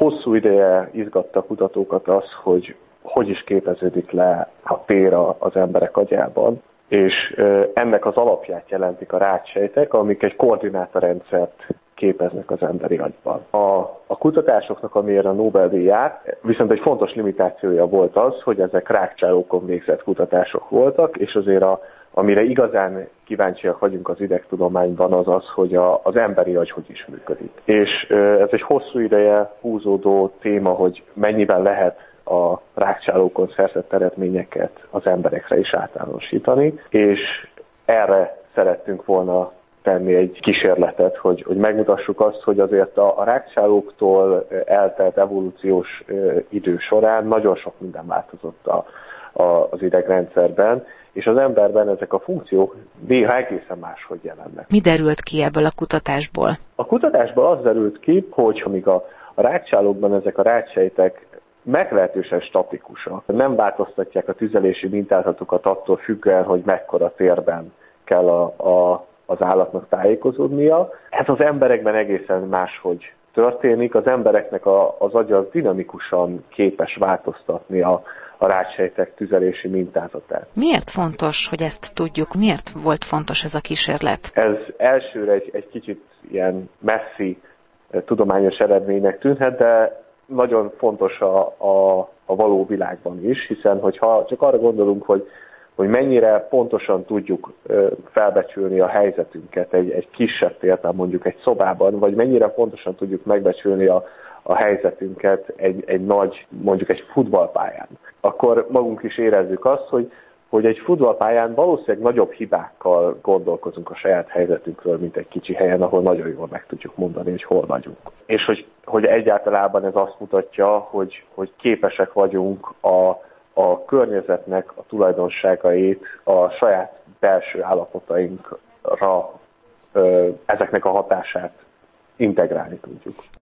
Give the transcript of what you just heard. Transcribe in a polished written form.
Hosszú ideje izgatta a kutatókat az, hogy is képeződik le a tér az emberek agyában, és ennek az alapját jelentik a rácsejtek, amik egy koordinátorrendszert képeznek az emberi agyban. A kutatásoknak, amiért a Nobel-díj járt, viszont egy fontos limitációja volt az, hogy ezek rákcsálókon végzett kutatások voltak, és azért amire igazán kíváncsiak vagyunk az idegtudományban, az az, hogy az emberi agy hogy is működik. És ez egy hosszú ideje húzódó téma, hogy mennyiben lehet a rákcsálókon szerzett eredményeket az emberekre is általánosítani, és erre szerettünk volna tenni egy kísérletet, hogy megmutassuk azt, hogy azért a rákcsálóktól eltelt evolúciós idő során nagyon sok minden változott az idegrendszerben, és az emberben ezek a funkciók néha egészen máshogy jelennek. Mi derült ki ebből a kutatásból? A kutatásból az derült ki, hogy amíg a rákcsálókban ezek a rácsejtek meglehetősen statikusak, nem változtatják a tüzelési mintázatokat attól függően, hogy mekkora térben kell az állatnak tájékozódnia. Ez az emberekben egészen máshogy történik. Az embereknek az agya az dinamikusan képes változtatni a rácsejtek tüzelési mintázatát. Miért fontos, hogy ezt tudjuk? Miért volt fontos ez a kísérlet? Ez elsőre egy kicsit ilyen messzi tudományos eredménynek tűnhet, de nagyon fontos a való világban is, hiszen hogyha csak arra gondolunk, hogy mennyire pontosan tudjuk felbecsülni a helyzetünket egy kisebb térben, mondjuk egy szobában, vagy mennyire pontosan tudjuk megbecsülni a helyzetünket mondjuk egy futballpályán, akkor magunk is érezzük azt, hogy egy futballpályán valószínűleg nagyobb hibákkal gondolkozunk a saját helyzetünkről, mint egy kicsi helyen, ahol nagyon jól meg tudjuk mondani, hogy hol vagyunk. És hogy egyáltalában ez azt mutatja, hogy képesek vagyunk a környezetnek a tulajdonságait a saját belső állapotainkra ezeknek a hatását integrálni tudjuk.